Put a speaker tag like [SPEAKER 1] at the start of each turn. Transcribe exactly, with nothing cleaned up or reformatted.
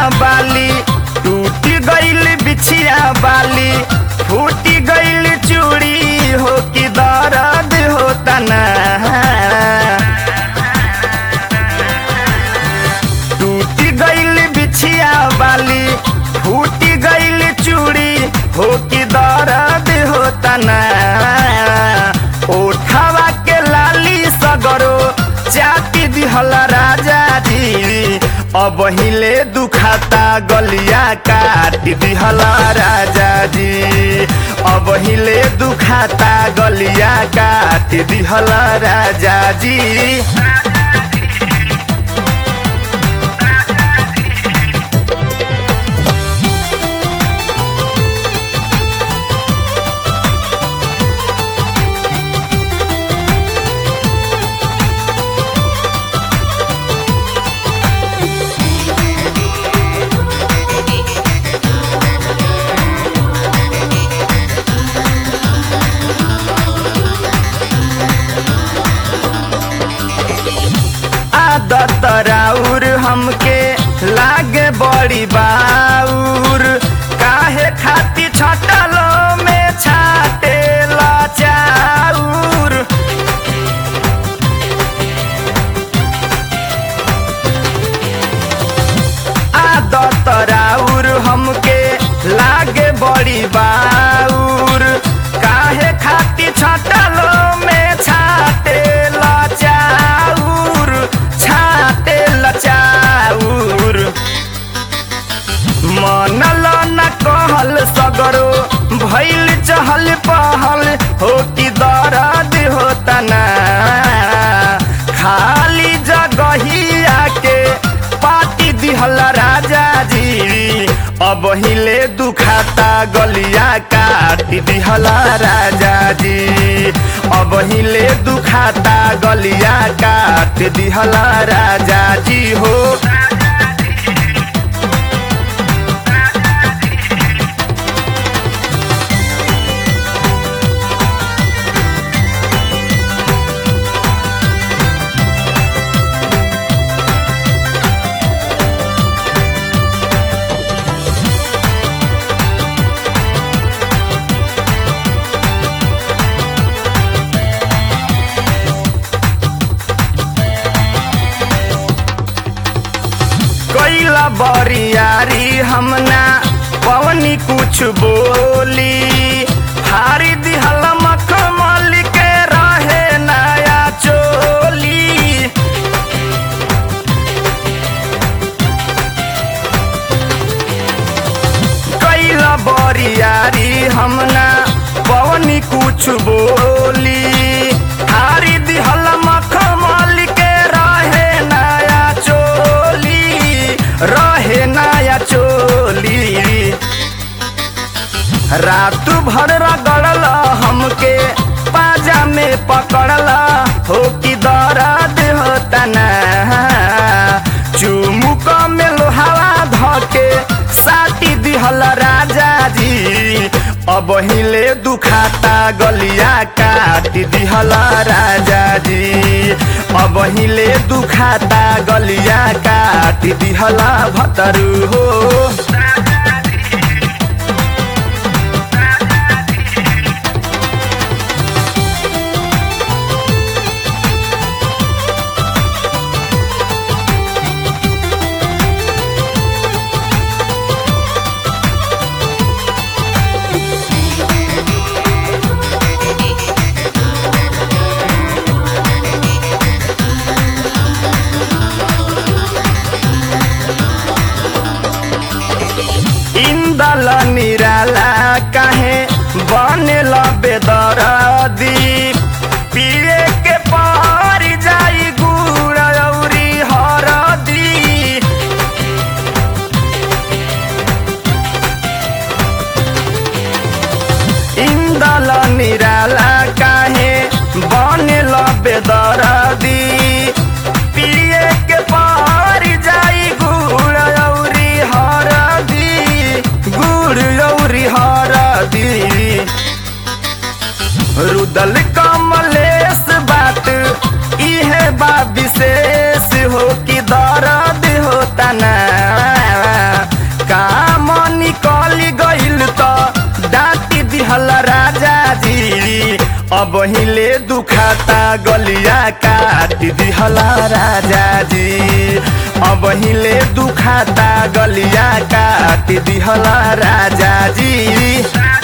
[SPEAKER 1] बाली टूट गइल बिछिया बाली फूट गइल चूड़ी हो कि दर्द होता ना टूट गइल बिछिया बाली फूट गइल चूड़ी हो कि दर्द होता ना ओठवा के लाली सगरो चाटी दिहल राजा जी अब हिले दुखाता गलिया काट दिहल राजा जी अब हिले दुखाता गलिया काट दिहल राजा जी दतराउर हमके लागे बड़ी बाउर काहे खाती छटलो में छाटे चाउर आ दतराउर हमके लागे बड़ी बाउर काहे खाती छटलो में छाटे चाउर छाटे चाउर मनल न कहल सगरो भइल चहल पहल हो कि दर्द होता ना खाली जगहिया के पाटी दिहल राजा जी अब हिले दुखाता गलिया काट दिहल राजा जी अब हिले दुखाता गलिया काट दिहल राजा जी हो कैला बरियारी हमना पवनी कुछ बोली हारी दिहल मखमल के रहे नया चोली कैला बरियारी हमना पवनी कुछ बोली हारी दिहल मखमल के रहे नया चोली रहे नया चोली रात भर रगड़ल हमके पाजा में पकड़ल हो कि दर्द होता ना चुमुक में लोहावा धके साटी दिहल राजा जी अब हिले दुखाता गलिया काट दिहल राजा जी अब हिले दुखाता गलिया काट दिहल भतरू हो इंदल निराला काहे बनेल बेदरदी पिए के पार जाई गुड़ औरी हरदी इंदल निराला काहे बनेल बेदरदी पिए के पार जाई गुड़ औरी हरदी गुड़ औरी हरदी रुदल कमलेश बात इहे बा विशेष हो कि दर्द होता ना दुखाता गलिया काट दिहला राजा जी अब हिले दुखाता गलिया काट दिहला राजा जी।